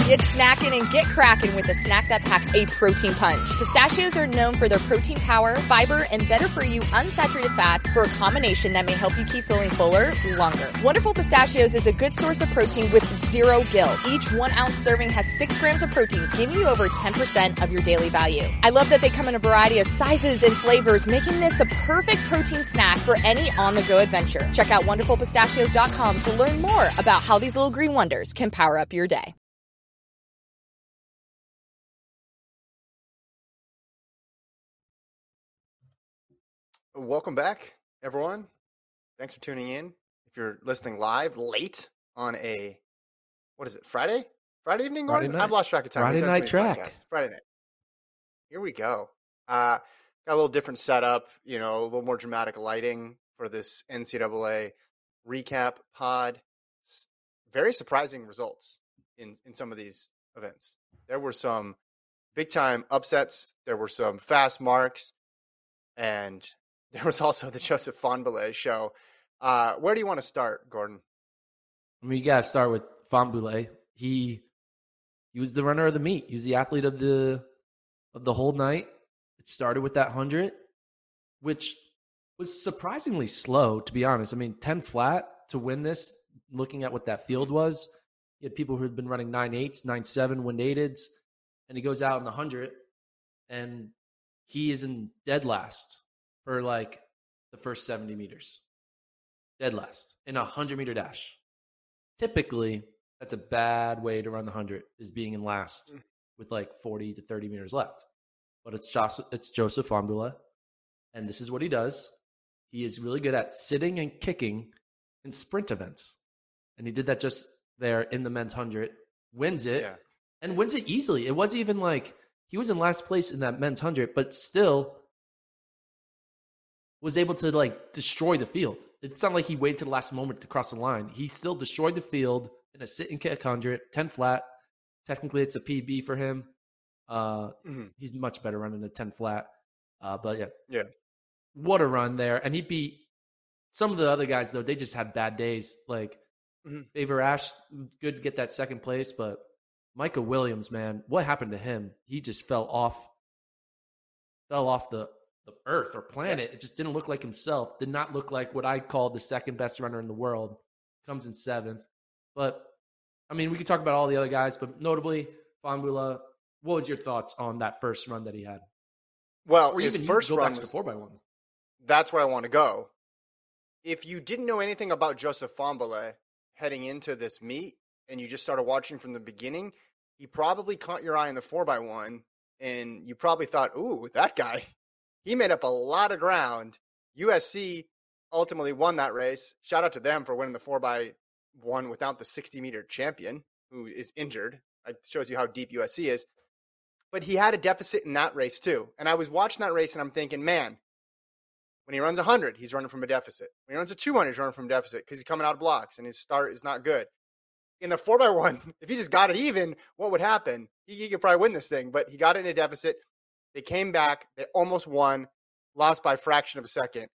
Get snacking and get cracking with a snack that packs a protein punch. Pistachios are known for their protein power, fiber, and better-for-you unsaturated fats for a combination that may help you keep feeling fuller longer. Wonderful Pistachios is a good source of protein with zero guilt. Each 1 ounce serving has 6 grams of protein, giving you over 10% of your daily value. I love that they come in a variety of sizes and flavors, making this the perfect protein snack for any on-the-go adventure. Check out WonderfulPistachios.com to learn more about how these little green wonders can power up your day. Welcome back, everyone. Thanks for tuning in. If you're listening live late on Friday? Friday evening, Gordon? I've lost track of time. Friday night track. Friday night. Here we go. Got a little different setup, a little more dramatic lighting for this NCAA recap pod. Very surprising results in some of these events. There were some big-time upsets. There were some fast marks. And there was also the Joseph Fahnbulleh show. Where do you want to start, Gordon? You got to start with Fahnbulleh. He was the runner of the meet. He was the athlete of the whole night. It started with that 100, which was surprisingly slow, to be honest. 10 flat to win this, looking at what that field was. You had people who had been running 9.8s, 9.7 wind aideds, and he goes out in the 100, and he is in dead last for the first 70 meters. Dead last in a 100-meter dash. Typically, that's a bad way to run the 100, is being in last with 40 to 30 meters left. But it's Joseph Fahnbulleh, and this is what he does. He is really good at sitting and kicking in sprint events. And he did that just there in the men's 100, wins it, and wins it easily. It wasn't even he was in last place in that men's 100, but still was able to destroy the field. It's not like he waited to the last moment to cross the line. He still destroyed the field in a sit and kick 100, 10 flat. Technically, it's a PB for him. He's much better running a 10 flat. But yeah, what a run there. And he beat some of the other guys, though. They just had bad days. Favor Ash, good to get that second place, but Micah Williams, man, what happened to him? He just fell off the earth or planet. It just didn't look like himself. Did not look like what I call the second best runner in the world. Comes in 7th. But, we could talk about all the other guys, but notably, Fahnbulleh, what was your thoughts on that first run that he had? Well, or his even first run was 4x1. That's where I want to go. If you didn't know anything about Joseph Fahnbulleh heading into this meet, and you just started watching from the beginning, he probably caught your eye in the 4x1, and you probably thought, ooh, that guy, he made up a lot of ground. USC ultimately won that race. Shout out to them for winning the 4x1 without the 60-meter champion, who is injured. It shows you how deep USC is. But he had a deficit in that race too. And I was watching that race, and I'm thinking, man, when he runs 100, he's running from a deficit. When he runs a 200, he's running from a deficit because he's coming out of blocks, and his start is not good. In the 4x1, if he just got it even, what would happen? He could probably win this thing, but he got it in a deficit. They came back. They almost won, lost by a fraction of a second.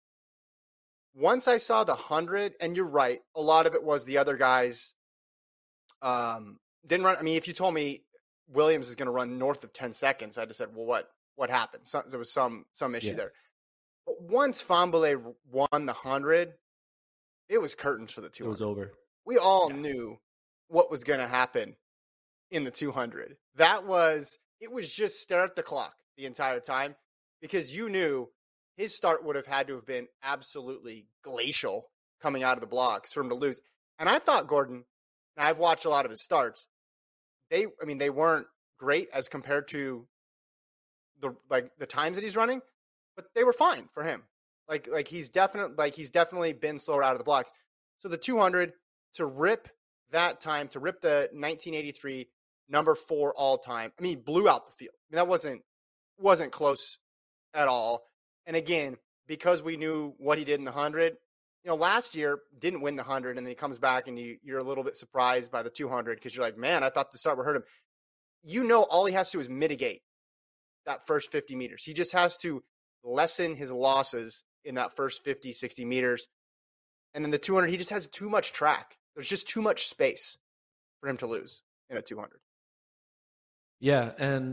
Once I saw the 100, and you're right, a lot of it was the other guys didn't run. If you told me Williams is going to run north of 10 seconds, I'd have said, well, what happened? There was some issue there. But once Fahnbulleh won the 100, it was curtains for the 200. It was over. We all knew what was going to happen in the 200. It was just stare at the clock the entire time, because you knew his start would have had to have been absolutely glacial coming out of the blocks for him to lose. And I thought, Gordon, and I've watched a lot of his starts, they weren't great as compared to the times that he's running, but they were fine for him. He's definitely been slower out of the blocks. So the 200, to rip that time, to rip the 1983 number 4 all time, blew out the field. That wasn't close at all. And again, because we knew what he did in the 100, last year didn't win the 100, and then he comes back and you're a little bit surprised by the 200 because you're like, man, I thought the start would hurt him. All he has to do is mitigate that first 50 meters. He just has to lessen his losses in that first 50, 60 meters. And then the 200, he just has too much track. There's just too much space for him to lose. in a 200. Yeah, and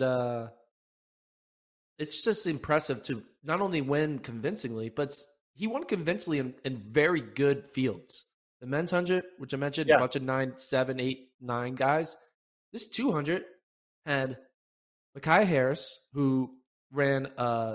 it's just impressive to not only win convincingly, but he won convincingly in very good fields. The men's 100, which I mentioned, a Yeah. bunch of 9, 7, 8, 9 guys. This 200 had Micaiah Harris, who ran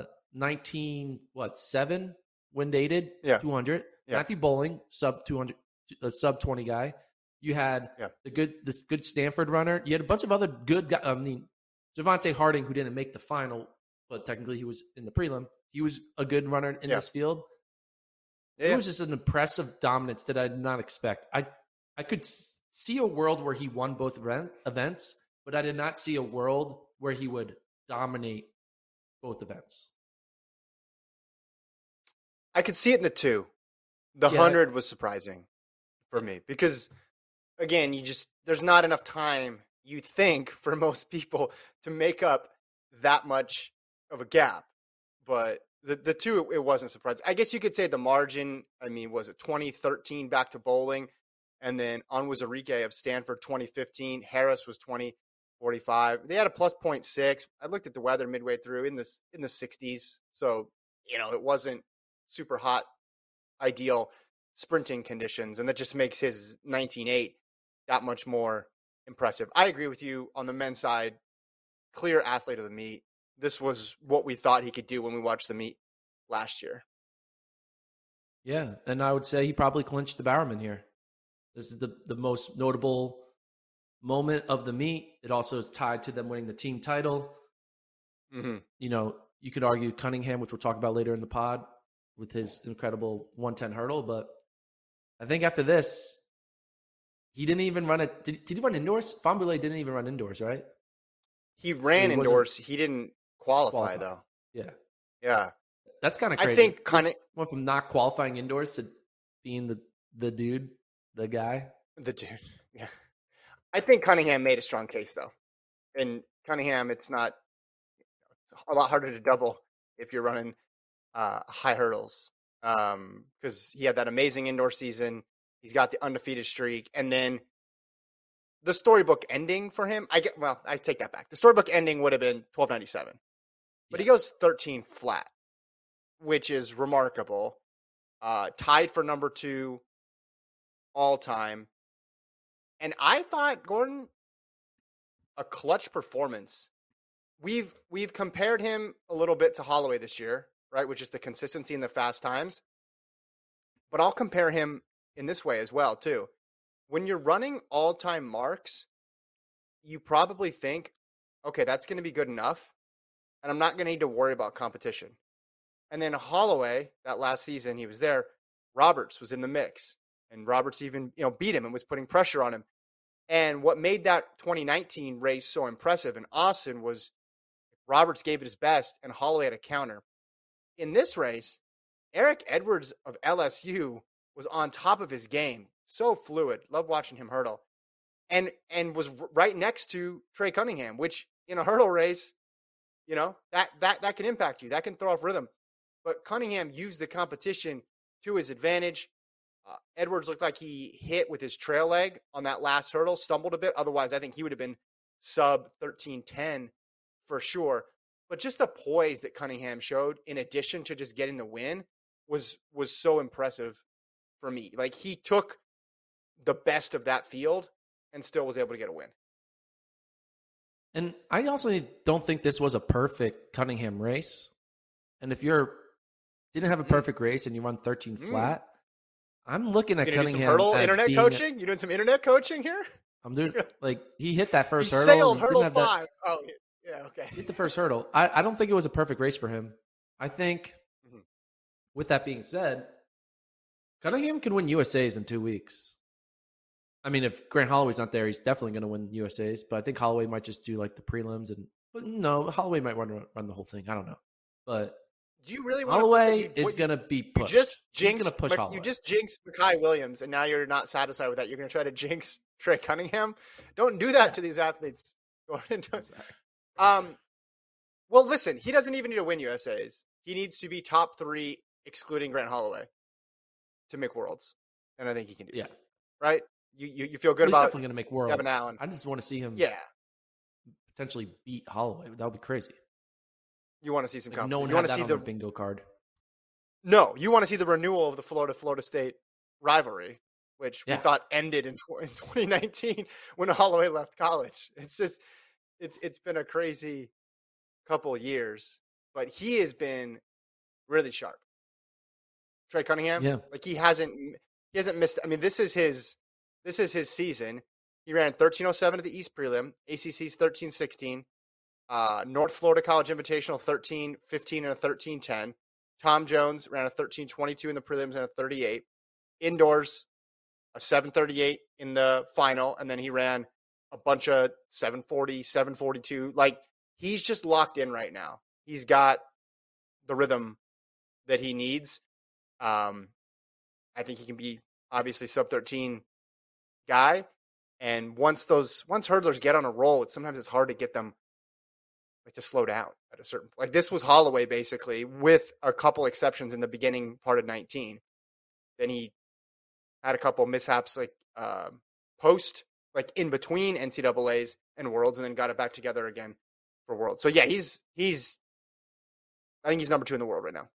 7 wind aided 200. Yeah. Matthew Bowling, sub 200, sub 20 guy. You had this good Stanford runner. You had a bunch of other good guys. I mean, Javante Harding, who didn't make the final, but technically he was in the prelim. He was a good runner in this field. It was just an impressive dominance that I did not expect. I could see a world where he won both events, but I did not see a world where he would dominate both events. I could see it in the 2. The 100 was surprising for me because, again, there's not enough time, you think, for most people to make up that much of a gap. But the 2, it wasn't surprising. I guess you could say the margin, I mean, was it 2013 back to Bowling? And then Onwuzurike of Stanford 2015. Harris was 2045. They had a plus 0.6. I looked at the weather midway through in the 60s. So, it wasn't super hot, ideal sprinting conditions. And that just makes his 19.8 that much more impressive. I agree with you on the men's side. Clear athlete of the meet. This was what we thought he could do when we watched the meet last year. Yeah, and I would say he probably clinched the Bowerman here. This is the most notable moment of the meet. It also is tied to them winning the team title. Mm-hmm. You could argue Cunningham, which we'll talk about later in the pod, with his incredible 110 hurdle. But I think after this, he didn't even run it. Did he run indoors? Fahnbulleh didn't even run indoors, right? He ran indoors. He didn't qualify, though. Yeah. Yeah. That's kind of crazy. I think went from not qualifying indoors to being the dude, the guy. The dude. Yeah. I think Cunningham made a strong case, though. And Cunningham, it's not a lot harder to double if you're running high hurdles because he had that amazing indoor season. He's got the undefeated streak. And then the storybook ending for him, I take that back. The storybook ending would have been 1297. But he goes 13 flat, which is remarkable. Tied for number 2 all time. And I thought, Gordon, a clutch performance. We've compared him a little bit to Holloway this year, right? Which is the consistency in the fast times. But I'll compare him in this way as well, too. When you're running all-time marks, you probably think, okay, that's going to be good enough, and I'm not going to need to worry about competition. And then Holloway, that last season he was there, Roberts was in the mix, and Roberts even beat him and was putting pressure on him. And what made that 2019 race so impressive in Austin was Roberts gave it his best, and Holloway had a counter. In this race, Eric Edwards of LSU was on top of his game. So fluid. Love watching him hurdle. And was right next to Trey Cunningham, which in a hurdle race, that can impact you. That can throw off rhythm. But Cunningham used the competition to his advantage. Edwards looked like he hit with his trail leg on that last hurdle, stumbled a bit. Otherwise, I think he would have been sub 13:10 for sure. But just the poise that Cunningham showed, in addition to just getting the win, was so impressive for me. Like, he took the best of that field and still was able to get a win. And I also don't think this was a perfect Cunningham race. And if didn't have a perfect race and you run 13 flat, I'm looking at Cunningham. Do some hurdle internet coaching? You doing some internet coaching here? I'm doing he hit that first hurdle. Sailed hurdle 5. Oh, yeah, okay. Hit the first hurdle. I don't think it was a perfect race for him. I think, with that being said, Cunningham can win USAs in 2 weeks. I mean, if Grant Holloway's not there, he's definitely going to win USAs. But I think Holloway might just do the prelims, but no, Holloway might run the whole thing. I don't know. But do you really want Holloway is going to be pushed? He's going to push Holloway. You just jinxed Mekhi Williams, and now you're not satisfied with that. You're going to try to jinx Trey Cunningham. Don't do that to these athletes. Well, listen, he doesn't even need to win USAs. He needs to be top 3, excluding Grant Holloway, to make Worlds, and I think he can do that. Right? You feel good Well, he's about definitely going to make worlds. Devin Allen. I just want to see him Yeah. potentially beat Holloway. That would be crazy. You want to see some Like, competition. no one You had want to that see on their bingo card. No, you want to see the renewal of the Florida State rivalry, which we Yeah. thought ended in 2019 when Holloway left college. It's just it's been a crazy couple of years, but he has been really sharp. Trey Cunningham, Yeah. like he hasn't missed. I mean, this is his season. He ran 13:07 at the East Prelim, ACC's 13:16, North Florida College Invitational 13:15 and a 13:10. Tom Jones ran a 13:22 in the prelims and a 38. Indoors, a 7:38 in the final, and then he ran a bunch of 7:40, 7:42. Like, he's just locked in right now. He's got the rhythm that he needs. I think he can be obviously sub-13 guy. And once hurdlers get on a roll, sometimes it's hard to get them to slow down at a certain point. Like, this was Holloway basically, with a couple exceptions in the beginning part of 19. Then he had a couple mishaps post, in between NCAAs and Worlds, and then got it back together again for Worlds. So yeah, he's I think he's number 2 in the world right now.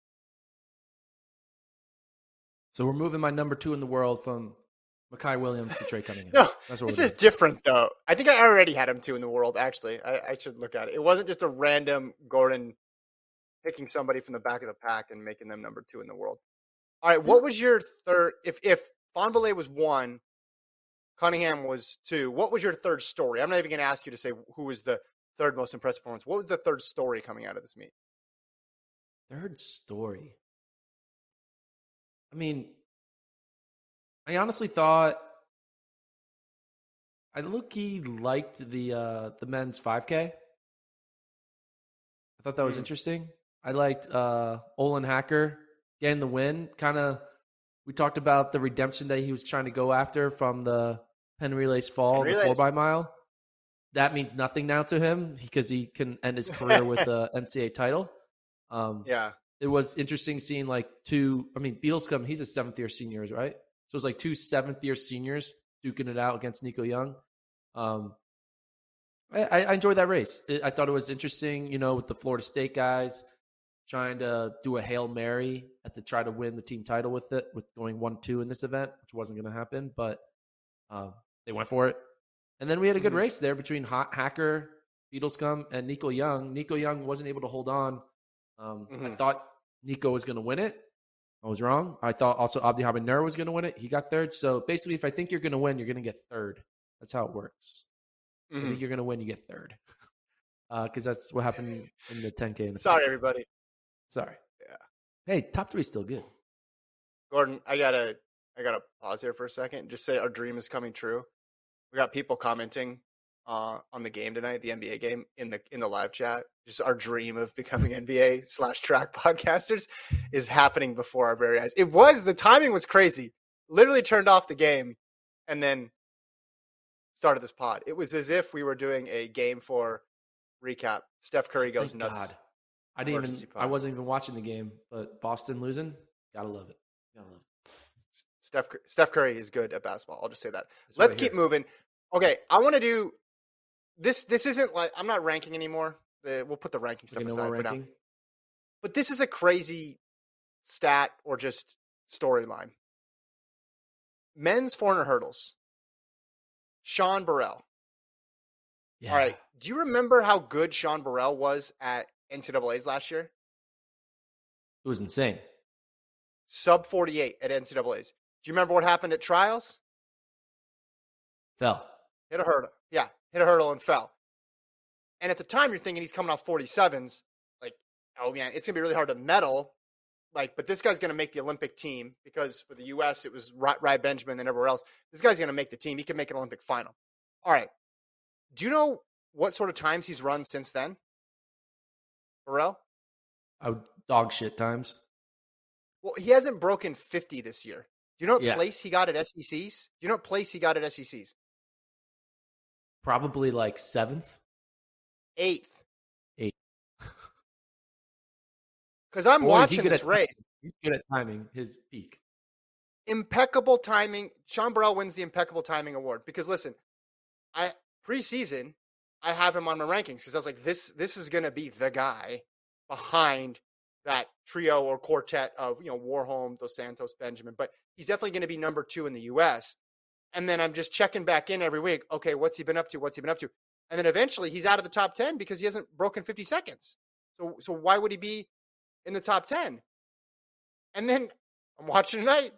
So we're moving my number 2 in the world from Mekhi Williams to Trey Cunningham. No, That's what this we're is doing. different though. I think I already had him 2 in the world. Actually, I should look at it. It wasn't just a random Gordon picking somebody from the back of the pack and making them number 2 in the world. All right, what was your third? If Fahnbulleh was 1, Cunningham was 2. What was your third story? I'm not even going to ask you to say who was the third most impressive performance. What was the third story coming out of this meet? Third story. I mean, I honestly thought I low-key liked the men's 5K. I thought that was interesting. I liked Olin Hacker getting the win. We talked about the redemption that he was trying to go after from the Penn Relays fall, the 4x-mile. That means nothing now to him because he can end his career with the NCAA title. Yeah. It was interesting seeing Beadlescomb, he's a 7th-year senior, right? So it was 2 7th-year seniors duking it out against Nico Young. I enjoyed that race. I thought it was interesting, with the Florida State guys trying to do a Hail Mary to try to win the team title with going 1-2 in this event, which wasn't going to happen, but they went for it. And then we had a good race there between Hacker, Beadlescomb, and Nico Young. Nico Young wasn't able to hold on. I thought Nico was going to win it. I was wrong. I thought also Abdi Habanur was going to win it. He got third. So basically, if I think you're going to win, you're going to get third. That's how it works. I think you're going to win, you get third. Because that's what happened in the 10K. Sorry, everybody. Sorry. Yeah. Hey, top 3 is still good. Gordon, I gotta pause here for a second and just say our dream is coming true. We got people commenting on the game tonight, the NBA game, in the live chat. Just our dream of becoming NBA/track podcasters is happening before our very eyes. The timing was crazy. Literally turned off the game and then started this pod. It was as if we were doing a Game 4 recap. Steph Curry goes nuts. God. I wasn't even watching the game, but Boston losing, gotta love it. Steph Curry is good at basketball. I'll just say that. Let's keep moving. Okay, I want to do this. This isn't I'm not ranking anymore. We'll put the ranking stuff aside for now. But this is a crazy stat or just storyline. Men's 400 hurdles. Sean Burrell. Yeah. All right. Do you remember how good Sean Burrell was at NCAAs last year? It was insane. Sub 48 at NCAAs. Do you remember what happened at trials? Fell. Hit a hurdle. Yeah, hit a hurdle and fell. And at the time, you're thinking he's coming off 47s. Oh, man, it's going to be really hard to medal. But this guy's going to make the Olympic team because for the U.S., it was Rai Benjamin and everywhere else. This guy's going to make the team. He can make an Olympic final. All right. Do you know what sort of times he's run since then? Burrell? Dog shit times. Well, he hasn't broken 50 this year. Do you know what place he got at SECs? Do you know what place he got at SECs? Probably 7th? 8th. 8th. Because I'm watching this race. He's good at timing his peak. impeccable timing. Sean Burrell wins the impeccable timing award because listen, preseason I have him on my rankings because I was like, this is going to be the guy behind that trio or quartet of Warholm, Dos Santos, Benjamin, but he's definitely going to be number 2 in the U.S. And then I'm just checking back in every week. Okay, what's he been up to? And then eventually he's out of the top 10 because he hasn't broken 50 seconds. So why would he be in the top 10? And then I'm watching tonight.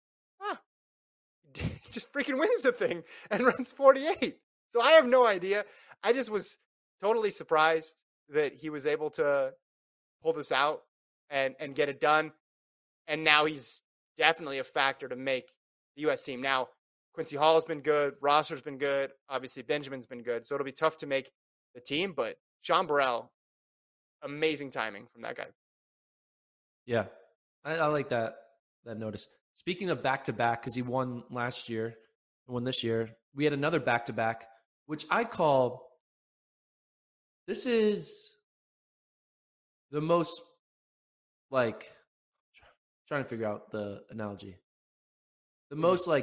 He just freaking wins the thing and runs 48. So I have no idea. I just was totally surprised that he was able to pull this out and get it done. And now he's definitely a factor to make the U.S. team. Now, Quincy Hall has been good. Rosser's been good. Obviously, Benjamin's been good. So it'll be tough to make the team. But Sean Burrell, amazing timing from that guy. Yeah, I like that notice. Speaking of back-to-back, because he won last year, won this year, we had another back-to-back, which I call, this is the most, like, trying to figure out the analogy. The most, like,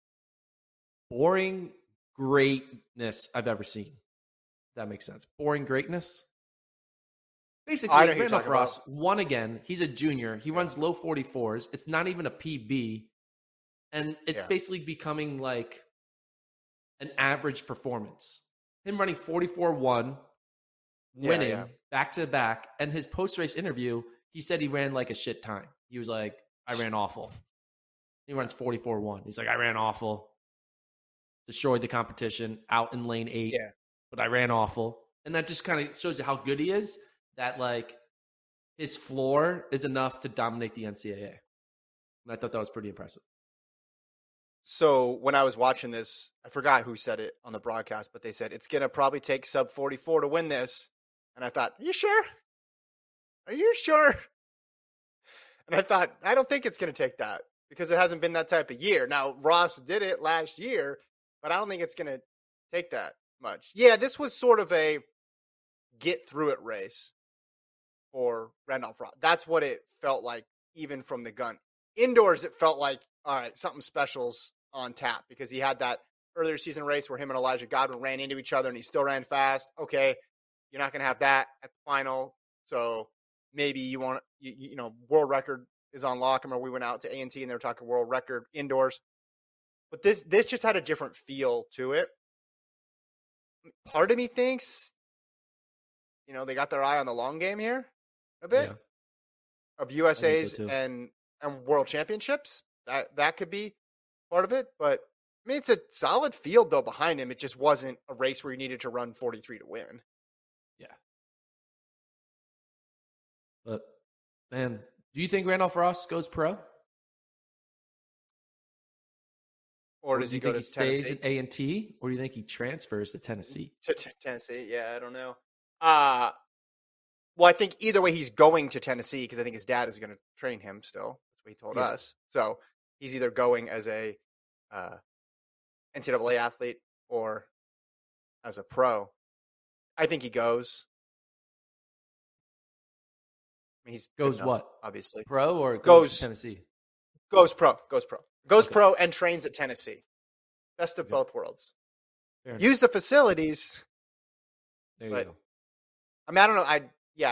boring greatness I've ever seen. If that makes sense. Boring greatness. Basically, Randolph Ross won again. He's a junior. He runs low 44s. It's not even a PB. And it's basically becoming like an average performance. Him running 44-1, winning back-to-back. And his post-race interview, he said he ran like a shit time. He was like, I ran awful. He runs 44-1. He's like, I ran awful. Destroyed the competition out in lane 8. Yeah. But I ran awful. And that just kind of shows you how good he is. That, like, his floor is enough to dominate the NCAA. And I thought that was pretty impressive. So when I was watching this, I forgot who said it on the broadcast, but they said, it's going to probably take sub 44 to win this. And I thought, are you sure? Are you sure? And I thought, I don't think it's going to take that because it hasn't been that type of year. Now, Ross did it last year, but I don't think it's going to take that much. Yeah, this was sort of a get through it race for Randolph Ross. That's what it felt like, even from the gun. Indoors, it felt like, all right, something special's on tap because he had that earlier season race where him and Elijah Godwin ran into each other and he still ran fast. Okay, you're not going to have that at the final. So maybe you want, world record is on lock. I remember we went out to A&T and they were talking world record indoors. But this just had a different feel to it. Part of me thinks, they got their eye on the long game here a bit of USAs and world championships. That could be part of it. But, I mean, it's a solid field, though, behind him. It just wasn't a race where you needed to run 43 to win. Yeah. But, man, do you think Randolph Ross goes pro? Or does he go to Tennessee? Stays at A&T, or do you think he transfers to Tennessee? Tennessee, yeah, I don't know. Well, I think either way he's going to Tennessee because I think his dad is going to train him still. That's what he told us. So he's either going as a NCAA athlete or as a pro. I think he goes. I mean, he's goes enough, what? Obviously, pro or goes to Tennessee? Goes pro. Pro and trains at Tennessee. Best of both worlds. Use the facilities. There you go. I mean, I don't know. I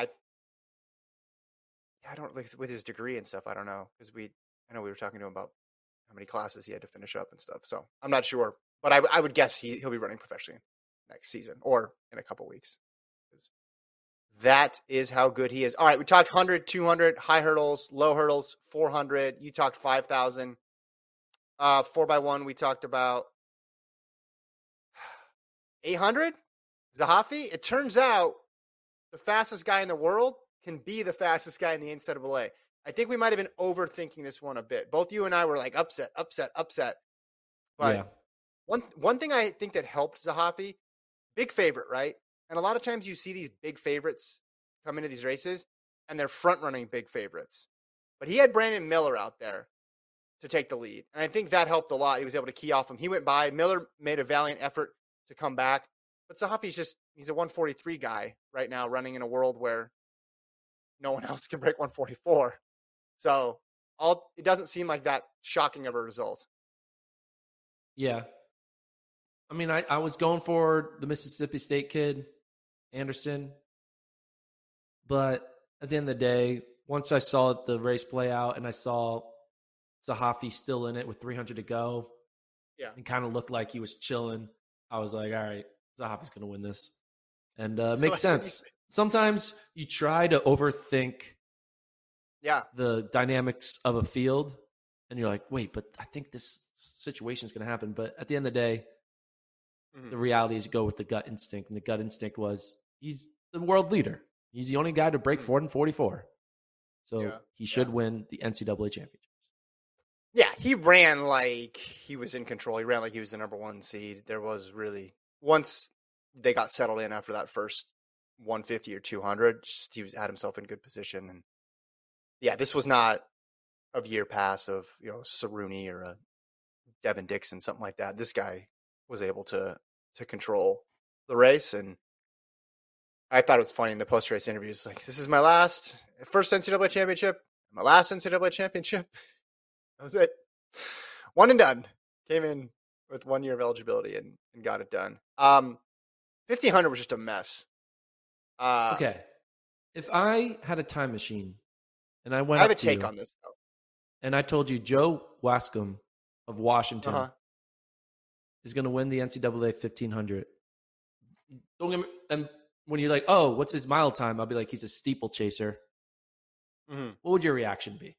don't like with his degree and stuff. I don't know because I know we were talking to him about how many classes he had to finish up and stuff. So I'm not sure, but I would guess he'll be running professionally next season or in a couple weeks. That is how good he is. All right, we talked 100, 200, high hurdles, low hurdles, 400. You talked 5,000. 4x1, we talked about 800. Zahafi, it turns out the fastest guy in the world can be the fastest guy in the NCAA. I think we might have been overthinking this one a bit. Both you and I were like upset. But one thing I think that helped Zahafi, big favorite, right? And a lot of times you see these big favorites come into these races and they're front running big favorites. But he had Brandon Miller out there to take the lead. And I think that helped a lot. He was able to key off him. He went by. Miller made a valiant effort to come back. But Zahafi's he's a 143 guy right now running in a world where no one else can break 144. So it doesn't seem like that shocking of a result. Yeah. I mean, I was going for the Mississippi State kid, Anderson. But at the end of the day, once I saw the race play out and I saw Zahafi still in it with 300 to go, Yeah, and kind of looked like he was chilling, I was like, all right, Zahafi's going to win this. And makes sense. Sometimes you try to overthink the dynamics of a field, and you're like, wait, but I think this situation is going to happen. But at the end of the day, the reality is you go with the gut instinct, and the gut instinct was he's the world leader. He's the only guy to break 4:44. So he should win the NCAA championship. Yeah, he ran like he was in control. He ran like he was the number one seed. There was really, once they got settled in after that first 150 or 200, he had himself in good position. And yeah, this was not a year past of, Cerrone or a Devin Dixon, something like that. This guy was able to control the race. And I thought it was funny in the post-race interviews, like, this is my first NCAA championship, my last NCAA championship. That was it. One and done. Came in with 1 year of eligibility and got it done. 1500 was just a mess. Okay. If I had a time machine and I went I have up a to take you on this, though. And I told you Joe Wascom of Washington is going to win the NCAA 1500. Don't get me, and when you're like, oh, what's his mile time? I'll be like, he's a steeple chaser. Mm-hmm. What would your reaction be?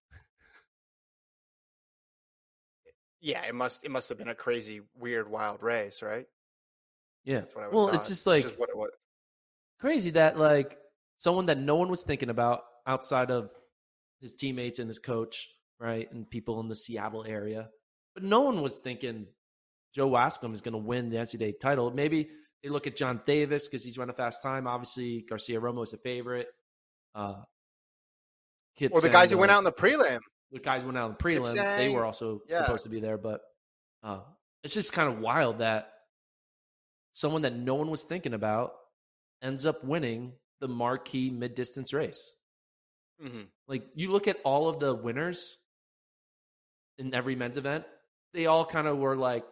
Yeah, it must have been a crazy, weird, wild race, right? Yeah. That's what I would well, thought. It's just like what crazy that like someone that no one was thinking about outside of his teammates and his coach, right, and people in the Seattle area, but no one was thinking Joe Wascom is going to win the NCAA title. Maybe they look at John Davis because he's run a fast time. Obviously, Garcia Romo is a favorite. Or the guys who went out in the prelim. The guys went out in the prelim. They were also supposed to be there, but it's just kind of wild that someone that no one was thinking about ends up winning the marquee mid-distance race. Mm-hmm. Like, you look at all of the winners in every men's event, they all kind of were like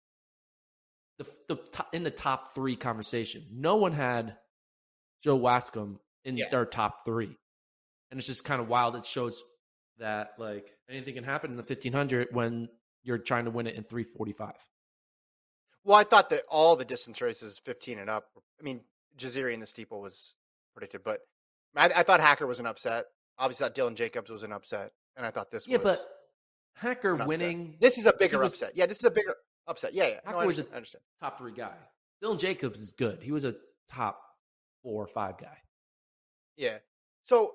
in the top three conversation. No one had Joe Wascom in their top three. And it's just kind of wild. It shows that like anything can happen in the 1500 when you're trying to win it in 3:45. Well, I thought that all the distance races 15 and up, I mean, Jaziri in the steeple was predicted, but I thought Hacker was an upset. Obviously, I thought Dylan Jacobs was an upset, and I thought this was. Yeah, but Hacker winning. This is a bigger upset. Yeah, this is a bigger upset. Yeah. Hacker was a top three guy. Dylan Jacobs is good. He was a top 4 or 5 guy. Yeah. So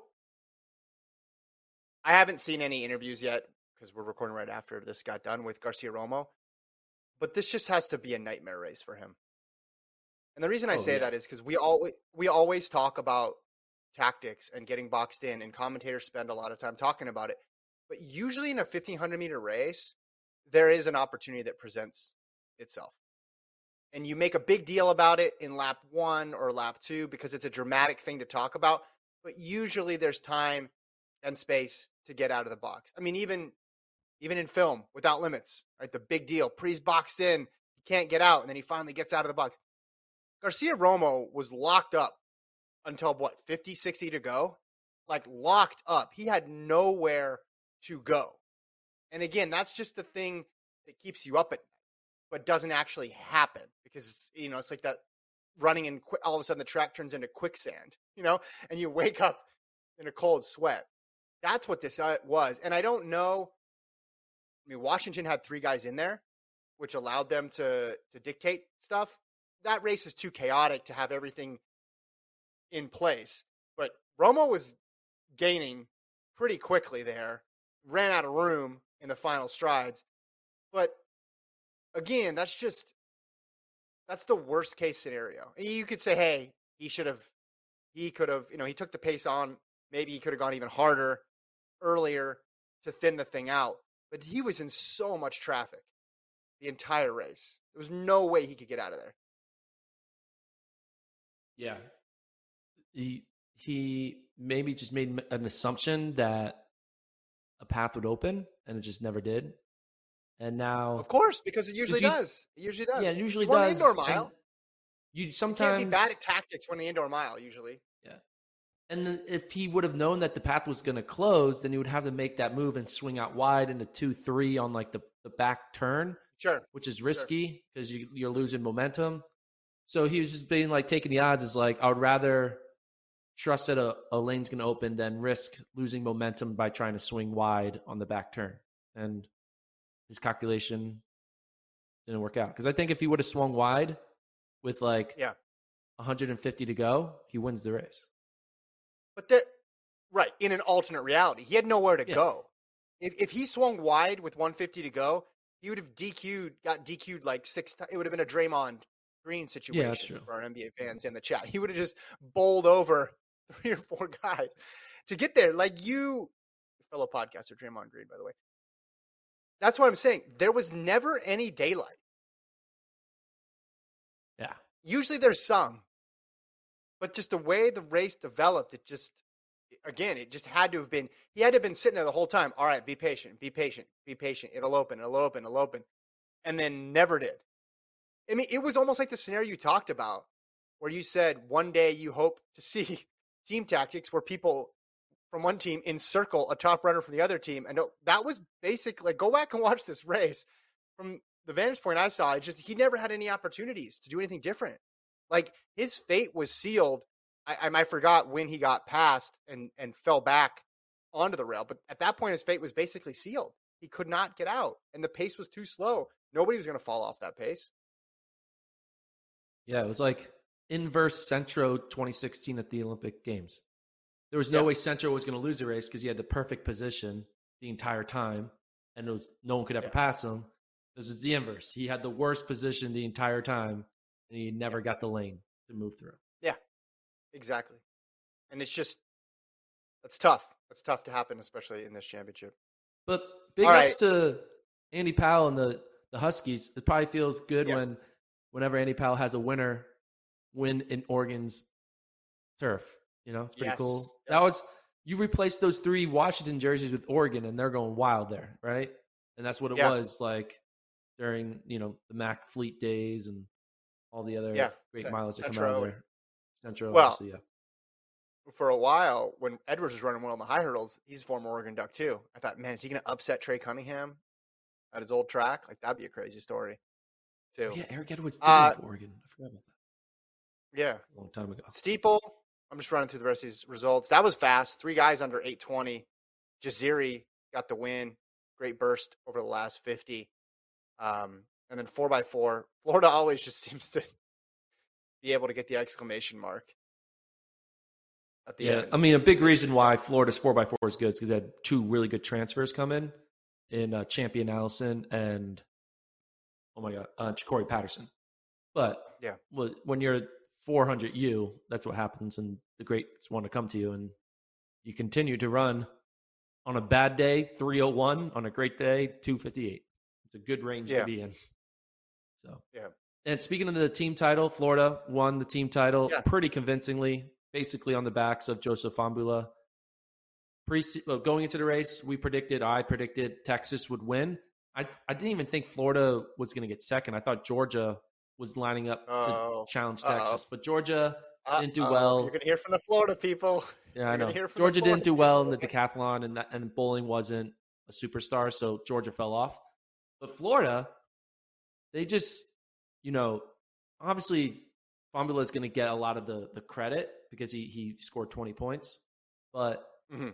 I haven't seen any interviews yet because we're recording right after this got done with Garcia Romo, but this just has to be a nightmare race for him. And the reason I say that is because we always talk about tactics and getting boxed in, and commentators spend a lot of time talking about it. But usually in a 1,500-meter race, there is an opportunity that presents itself. And you make a big deal about it in lap 1 or lap 2 because it's a dramatic thing to talk about. But usually there's time and space to get out of the box. I mean, even in film, Without Limits, right? The big deal. Pre's boxed in. He can't get out, and then he finally gets out of the box. Garcia Romo was locked up until, 50, 60 to go? Like, locked up. He had nowhere to go. And again, that's just the thing that keeps you up at night, but doesn't actually happen because, it's like that running and all of a sudden the track turns into quicksand, and you wake up in a cold sweat. That's what this was. And I don't know. I mean, Washington had 3 guys in there, which allowed them to dictate stuff. That race is too chaotic to have everything in place. But Romo was gaining pretty quickly there, ran out of room in the final strides. But again, that's the worst case scenario. You could say, hey, he could have, he took the pace on. Maybe he could have gone even harder earlier to thin the thing out. But he was in so much traffic the entire race. There was no way he could get out of there. Yeah. He maybe just made an assumption that a path would open, and it just never did. And now, Of course, because it usually does. It usually does. Yeah, it usually You won the does. indoor mile. And you You sometimes can't be bad at tactics when the indoor mile, usually. Yeah. And then if he would have known that the path was going to close, then he would have to make that move and swing out wide into 2-3 on like the back turn, Sure. which is risky because you're losing momentum. So he was just being like taking the odds is like, I would rather trust that a lane's going to open than risk losing momentum by trying to swing wide on the back turn. And his calculation didn't work out. Because I think if he would have swung wide with like 150 to go, he wins the race. But right, in an alternate reality, he had nowhere to go. If he swung wide with 150 to go, he would have got DQ'd like 6 times. It would have been a Draymond Green situation for our NBA fans in the chat. He would have just bowled over 3 or 4 guys to get there. Like fellow podcaster Draymond Green, by the way. That's what I'm saying. There was never any daylight. Yeah. Usually there's some. But just the way the race developed, it just had to have been, he had to have been sitting there the whole time. All right, be patient. It'll open. And then never did. I mean, it was almost like the scenario you talked about where you said one day you hope to see team tactics where people from one team encircle a top runner from the other team. And that was basically, go back and watch this race. From the vantage point I saw, he never had any opportunities to do anything different. Like, his fate was sealed. I forgot when he got past and fell back onto the rail. But at that point, his fate was basically sealed. He could not get out. And the pace was too slow. Nobody was going to fall off that pace. Yeah, it was like inverse Centro 2016 at the Olympic Games. There was no way Centro was going to lose the race because he had the perfect position the entire time. And it was no one could ever pass him. This was the inverse. He had the worst position the entire time. And he never got the lane to move through. Yeah, exactly. And it's just, that's tough. That's tough to happen, especially in this championship. But big ups to Andy Powell and the Huskies. It probably feels good whenever Andy Powell has a win in Oregon's turf. You know, it's pretty cool. Yep. That was, you replaced those 3 Washington jerseys with Oregon, and they're going wild there, right? And that's what it was like during, the Mac Fleet days and all the other great mileage that come out of there. Centro, obviously, for a while, when Edwards was running well on the high hurdles, he's a former Oregon Duck too. I thought, man, is he going to upset Trey Cunningham at his old track? Like, that'd be a crazy story too. Oh, yeah, Eric Edwards did for Oregon. I forgot about that. Yeah. A long time ago. Steeple, I'm just running through the rest of these results. That was fast. 3 guys under 820. Jaziri got the win. Great burst over the last 50. And then 4x4. Florida always just seems to be able to get the exclamation mark at the end. I mean, a big reason why Florida's 4x4 is good is because they had 2 really good transfers come in Champion Allison and, Ja'Cory Patterson. But when you're 400U, that's what happens, and the greats want to come to you, and you continue to run on a bad day, 301, on a great day, 258. It's a good range to be in. So, and speaking of the team title, Florida won the team title pretty convincingly, basically on the backs of Joseph Fambula. Going into the race, I predicted Texas would win. I didn't even think Florida was going to get second. I thought Georgia was lining up to challenge Texas, but Georgia didn't do well. You're going to hear from the Florida people. Yeah, I know. Georgia didn't do well in the decathlon, and bowling wasn't a superstar, so Georgia fell off. But Florida, they just, obviously Fambula is going to get a lot of the credit because he scored 20 points. But,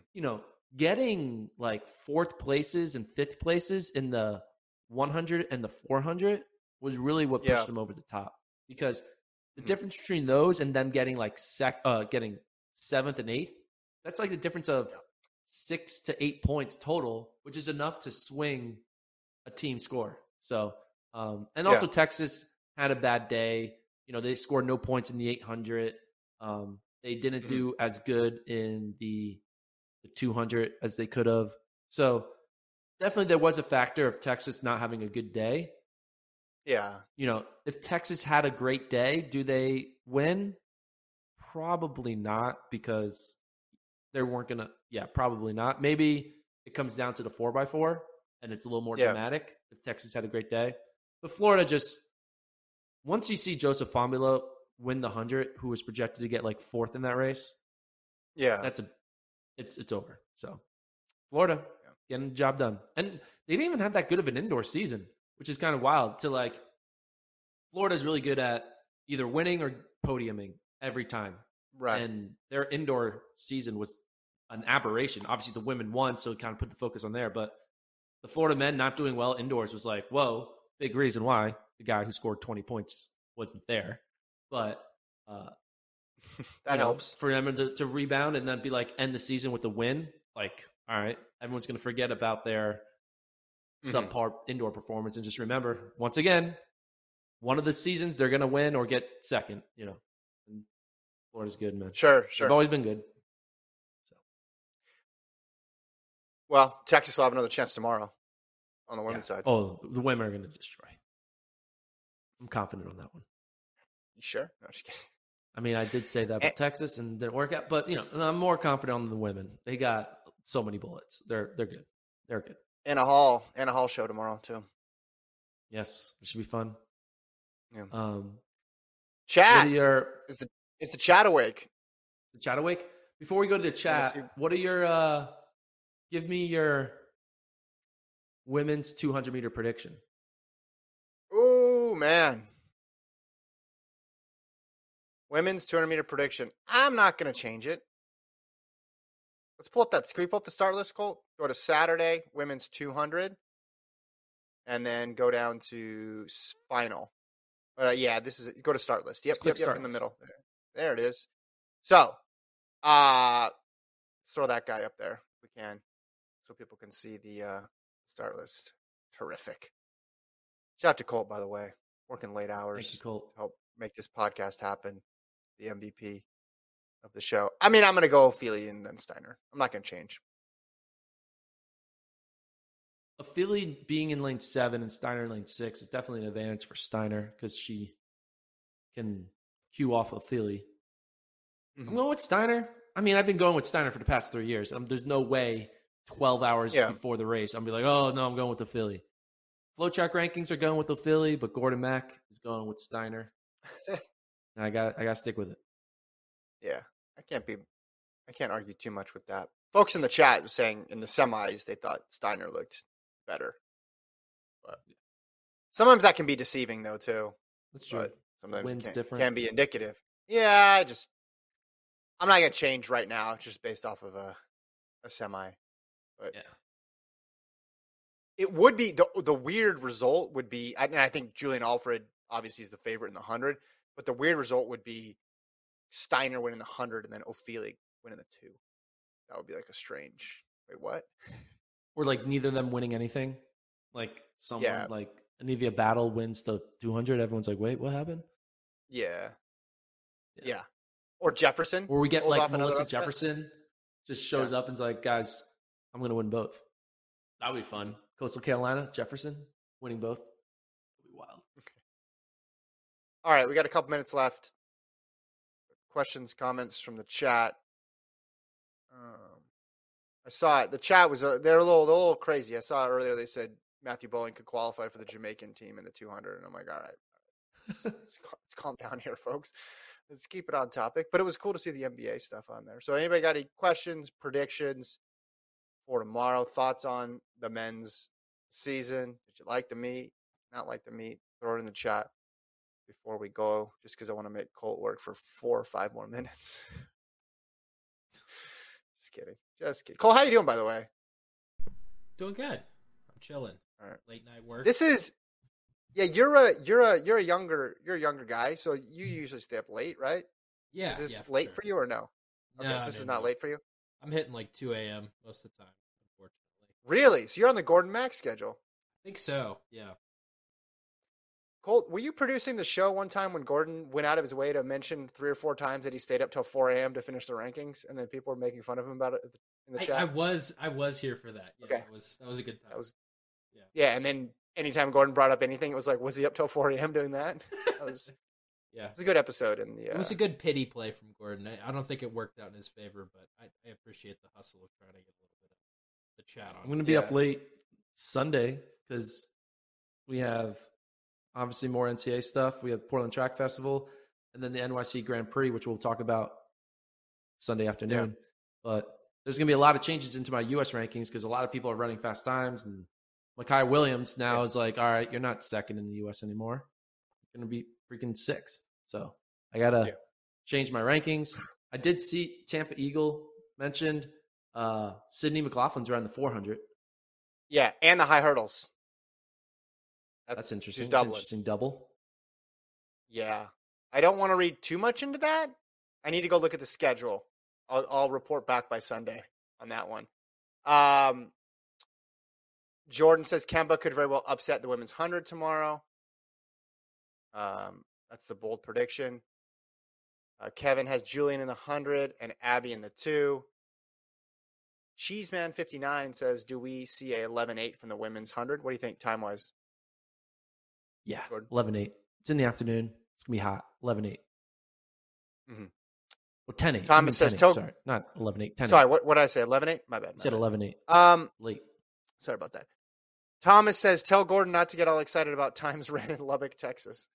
getting like 4th places and 5th places in the 100 and the 400 was really what pushed him over the top. Because the difference between those and them getting like getting 7th and 8th, that's like the difference of 6 to 8 points total, which is enough to swing a team score. So, and also Texas had a bad day. They scored no points in the 800. They didn't do as good in the 200 as they could have. So definitely there was a factor of Texas not having a good day. Yeah. If Texas had a great day, do they win? Probably not, because they weren't going to, probably not. Maybe it comes down to the 4x4 and it's a little more Yeah. dramatic if Texas had a great day. But Florida just, once you see Joseph Famula win the 100, who was projected to get like fourth in that race, Yeah. it's over. So Florida getting the job done. And they didn't even have that good of an indoor season, which is kind of wild to like, Florida's really good at either winning or podiuming every time. Right. And their indoor season was an aberration. Obviously, the women won, so it kind of put the focus on there. But the Florida men not doing well indoors was like, whoa, big reason why the guy who scored 20 points wasn't there. But that helps for them to rebound and then be like, end the season with a win. Like, all right, everyone's going to forget about their subpar indoor performance and just remember, once again, one of the seasons they're going to win or get second, And Florida's good, man. Sure. They've always been good. So, well, Texas will have another chance tomorrow on the women's side. Oh, the women are going to destroy. I'm confident on that one. You sure? No, just kidding. I mean, I did say that with Texas and didn't work out, but I'm more confident on the women. They got so many bullets. They're good. They're good. Anna Hall show tomorrow too. Yes, it should be fun. Yeah. Chat. Is the chat awake? The chat awake? Before we go to the chat, what are your give me your women's 200-meter prediction? Oh man. Women's 200-meter prediction. I'm not going to change it. Let's pull up that. Can we pull up the start list, Colt? Go to Saturday, women's 200, and then go down to final. This is go to start list. Yep, in the middle. There it is. So, let's throw that guy up there if we can, so people can see the start list. Terrific. Shout out to Colt, by the way, working late hours. Thank you, Colt. To help make this podcast happen. The MVP of the show. I mean, I'm going to go Feely and then Steiner. I'm not going to change. A Philly being in lane 7 and Steiner in lane 6 is definitely an advantage for Steiner because she can cue off of Philly. I'm going with Steiner. I mean, I've been going with Steiner for the past 3 years. There's no way 12 hours before the race I'm be like, oh, no, I'm going with the Philly. FloTrack rankings are going with the Philly, but Gordon Mack is going with Steiner. And I got to stick with it. Yeah, I can't argue too much with that. Folks in the chat were saying in the semis they thought Steiner looked better. But sometimes that can be deceiving though too. That's true. But sometimes Wins it different. Can be indicative. Yeah, I'm not gonna change right now, just based off of a semi. But yeah. It would be the weird result would be, and I think Julian Alfred obviously is the favorite in the 100, but the weird result would be Steiner winning the 100 and then O'Feely winning the 2. That would be like a strange. Wait, what? Or like neither of them winning anything. Like someone like Anivia Battle wins the 200. Everyone's like, wait, what happened? Yeah. Or Jefferson. Or we get like Melissa Jefferson just shows up and's like, guys, I'm going to win both. That would be fun. Coastal Carolina, Jefferson winning both. That would be wild. All right, we got a couple minutes left. Questions, comments from the chat. I saw it. The chat was they're a little crazy. I saw it earlier. They said Matthew Bowen could qualify for the Jamaican team in the 200, and I'm like, all right, let's calm down here, folks. Let's keep it on topic. But it was cool to see the NBA stuff on there. So, anybody got any questions, predictions for tomorrow? Thoughts on the men's season? Did you like the meet? Not like the meet? Throw it in the chat before we go, just because I want to make Colt work for 4 or 5 more minutes. Just kidding. Cole, how you doing, by the way? Doing good. I'm chilling. All right. Late night work. This is, you're a younger guy, so you usually stay up late, right? Yeah. Is this late for you or no? Okay, no, so this no, is not late for you? I'm hitting like 2 a.m. most of the time, unfortunately. Really? So you're on the Gordon Mack schedule? I think so, yeah. Colt, were you producing the show one time when Gordon went out of his way to mention 3 or 4 times that he stayed up till 4 a.m. to finish the rankings, and then people were making fun of him about it in the chat? I was here for that. Yeah, okay. That was a good time. Yeah, and then anytime Gordon brought up anything, it was like, was he up till 4 a.m. doing that? It was a good episode. It was a good pity play from Gordon. I don't think it worked out in his favor, but I appreciate the hustle of trying to get a little bit of the chat on. I'm going to be up late Sunday because we have obviously more NCAA stuff. We have Portland Track Festival and then the NYC Grand Prix, which we'll talk about Sunday afternoon. Yeah. But there's going to be a lot of changes into my U.S. rankings because a lot of people are running fast times. And Mekhi Williams now is like, all right, you're not second in the U.S. anymore. You're going to be freaking sixth. So I got to change my rankings. I did see Tampa Eagle mentioned. Sydney McLaughlin's around the 400. Yeah, and the high hurdles. That's interesting. She's That's doubling. interesting double. Yeah. I don't want to read too much into that. I need to go look at the schedule. I'll report back by Sunday on that one. Jordan says Kemba could very well upset the women's 100 tomorrow. That's the bold prediction. Kevin has Julian in the 100 and Abby in the 2. Cheeseman59 says, do we see a 11-8 from the women's 100? What do you think time-wise? Yeah, Jordan? 11-8. It's in the afternoon. It's going to be hot. 11-8. Mm-hmm. Well, 10-8. Thomas says, sorry, not 11-8. 10-8. Sorry, what did I say? 11-8? My bad. I said 11-8. Late. Sorry about that. Thomas says, tell Gordon not to get all excited about times ran in Lubbock, Texas.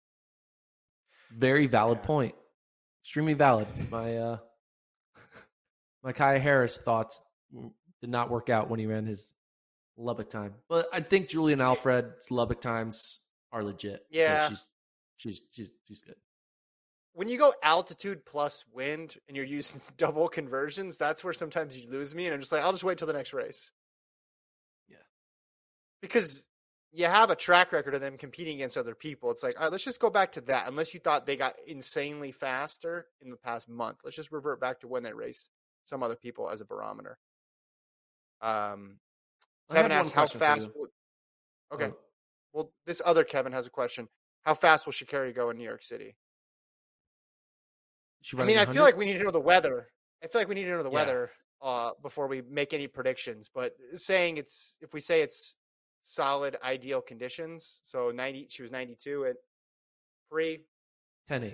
Very valid point. Extremely valid. My Kai Harris thoughts did not work out when he ran his Lubbock time. But I think Julian Alfred's Lubbock times are legit. Yeah. She's good. When you go altitude plus wind and you're using double conversions, that's where sometimes you lose me. And I'm just like, I'll just wait till the next race. Yeah. Because you have a track record of them competing against other people. It's like, all right, let's just go back to that. Unless you thought they got insanely faster in the past month. Let's just revert back to when they raced some other people as a barometer. Kevin asks how fast. Okay. Well, this other Kevin has a question. How fast will Sha'Carri go in New York City? I mean, I feel like we need to know the weather. Weather before we make any predictions. But saying if we say it's solid, ideal conditions. So 90, she was 92 at pre 10-8.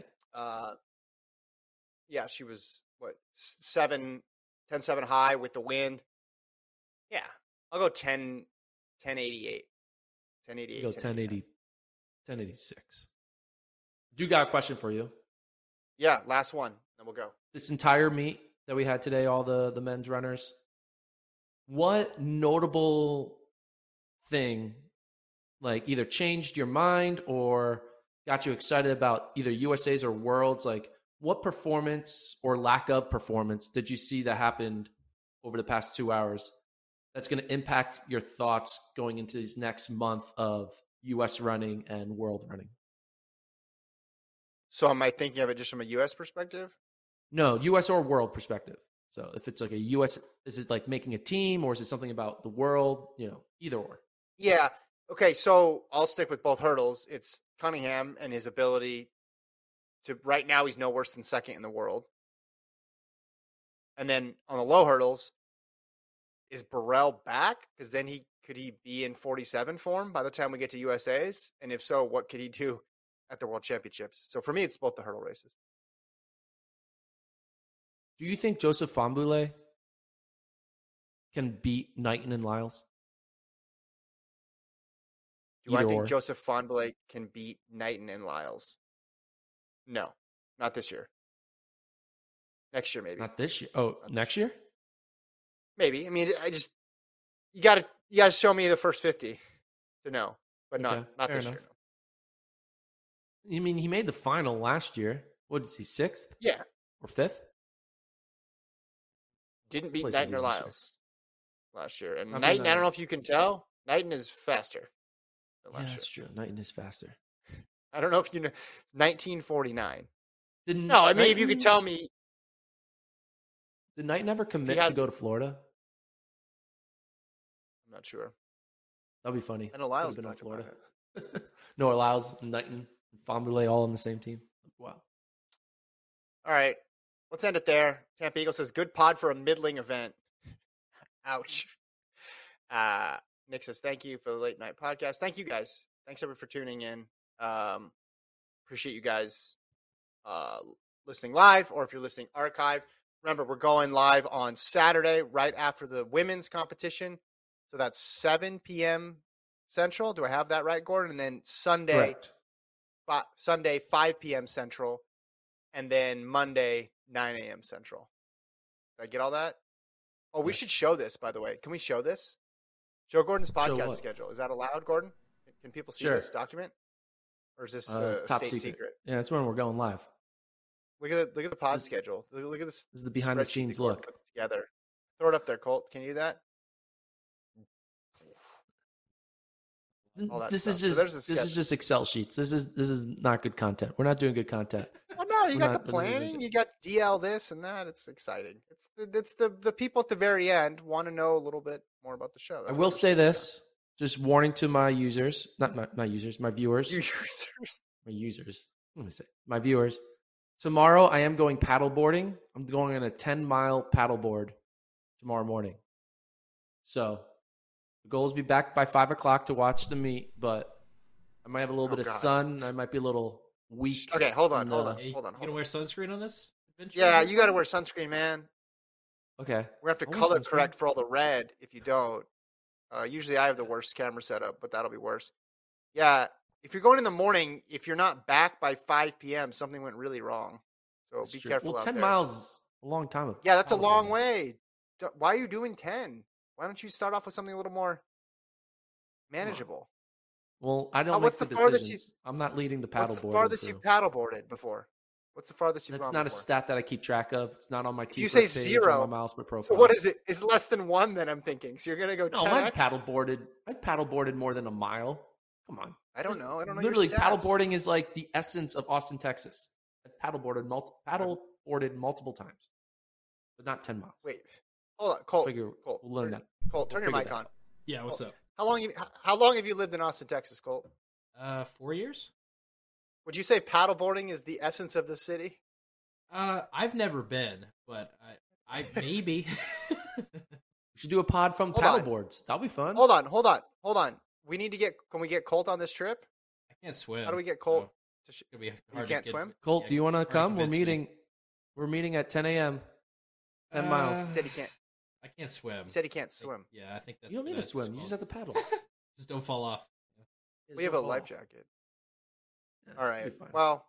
Yeah, she was 10-7 high with the wind. Yeah, I'll go 10-88. 10-88. Go 10-80. 10-86. Do got a question for you. Yeah, last one. Then we'll go. This entire meet that we had today, all the men's runners, what notable thing like either changed your mind or got you excited about either USA's or Worlds? Like what performance or lack of performance did you see that happened over the past 2 hours that's going to impact your thoughts going into this next month of US running and world running? So am I thinking of it just from a U.S. perspective? No, U.S. or world perspective. So if it's like a U.S., is it like making a team or is it something about the world? Either or. Yeah. Okay, so I'll stick with both hurdles. It's Cunningham and his ability to, right now he's no worse than second in the world. And then on the low hurdles, is Burrell back? Because then could he be in 47 form by the time we get to USA's? And if so, what could he do at the World Championships? So for me, it's both the hurdle races. Do you think Joseph Fahnbulleh can beat Knighton and Lyles? Do I think Joseph Fahnbulleh can beat Knighton and Lyles? No, not this year. Next year, maybe. Not this year. Oh, next year? Maybe. I mean, you got to show me the first 50 to know, but not this year. You mean he made the final last year? What is he, 6th? Yeah. Or 5th? Didn't beat Knighton or Lyles last year. And Knighton, I don't know if you can tell, Knighton is faster than last year. That's true. Knighton is faster. I don't know if you know. 1949. No, I mean, if you could tell me. Did Knighton ever commit to go to Florida? I'm not sure. That'd be funny. I know Lyles been in Florida. No, Lyles, Knighton, and Fahnbulleh all on the same team. Wow. All right. Let's end it there. Tampa Eagle says, good pod for a middling event. Ouch. Nick says, thank you for the late night podcast. Thank you guys. Thanks everyone for tuning in. Appreciate you guys listening live, or if you're listening archived. Remember, we're going live on Saturday right after the women's competition. So that's 7 p.m. Central. Do I have that right, Gordon? And then Sunday, Correct. Sunday 5 p.m. Central, and then Monday 9 a.m. Central. Did I get all that? Oh, we Yes. should show this, by the way. Can we show this? Show Gordon's Show podcast what? schedule. Is that allowed, Gordon? Can people see Sure. this document? Or is this It's a top state secret. secret? Yeah, that's when we're going live. Look at the pod This- schedule. Look at this. This is the behind the spreadsheet scenes that Gordon look. put together. Throw it up there, Colt. Can you do that? All that This stuff. is So just there's a this is schedule. just Excel sheets. This is not good content. We're not doing good content. Well, no, you We're got not- the this isn't planning. good. You got DL this and that. It's exciting. It's the people at the very end want to know a little bit more about the show. I That's will what say we're this, just warning to my users, not my users, my viewers. doing. Users. My users. Let me say my viewers. Tomorrow I am going paddle boarding. I'm going on a 10-mile paddleboard tomorrow morning. So the goal is to be back by 5 o'clock to watch the meet, but I might have a little bit of God. sun. I might be a little weak. Okay, hold on. Hey, you Hold on. gonna wear sunscreen on this adventure? Yeah, you got to wear sunscreen, man. Okay. We have to I'll wear color sunscreen. correct for all the red if you don't. Usually I have the worst camera setup, but that'll be worse. Yeah, if you're going in the morning, if you're not back by 5 p.m., something went really wrong. So That's be true. careful Well, out 10 there. miles is a long time. of Yeah, that's a long paddleboarding. way. Why are you doing 10? Why don't you start off with something a little more manageable? Well, I don't what's make the the farthest you- decisions. I'm not leading the What's the paddleboarding farthest crew. you've paddleboarded before? What's the farthest you've That's gone not a before? stat that I keep track of. It's not on my If you T-First say page zero, or my Milesper profile. So what is it? It's less than 1 then I'm thinking. So you're going to go No, 10x? I've paddleboarded more than a mile. Come on. I don't know. I don't know Literally, your stats. paddleboarding is like the essence of Austin, Texas. I've paddleboarded multiple times, but not 10 miles. Wait. Hold on. Colt. We'll learn that. Colt, turn We'll your figure mic that on. Yeah, what's up? How long have you lived in Austin, Texas, Colt? 4 years? Would you say paddleboarding is the essence of the city? I've never been, but I maybe. We should do a pod from Hold on. paddleboards. That'll be fun. Hold on. Can we get Colt on this trip? I can't swim. How do we get Colt? so it's gonna be hard can't to swim? Colt, do you want to hard come? We're convince me. meeting. We're meeting at 10 a.m. 10 miles. He said he can't. I can't swim. He said he can't swim. Yeah, I think that's You don't need to that's swim. You what's just have to paddle. wrong. Just don't fall off. We have a life jacket. Yeah, All it'll right. be fine. Well,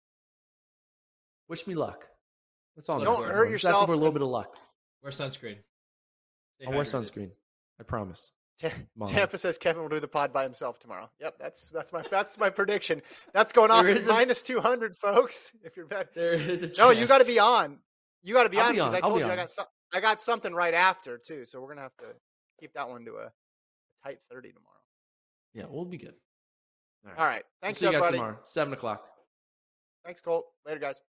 Wish me luck. That's all. I'm Don't asking hurt for. Just yourself asking for a little and- bit of luck. Wear sunscreen. Stay I'll wear hydrated. sunscreen. I promise. Mom. Tampa says Kevin will do the pod by himself tomorrow. Yep, that's my prediction. That's going off There at is a- minus 200, folks. If you're bet. There is a No, you got to chance. be on. You got to be I'll on be because on. I I'll told be you on. I got something right after too. So we're gonna have to keep that one to a tight 30 tomorrow. Yeah, we'll be good. All right. We'll Thanks, see you guys everybody. tomorrow, 7 o'clock. Thanks, Colt. Later, guys.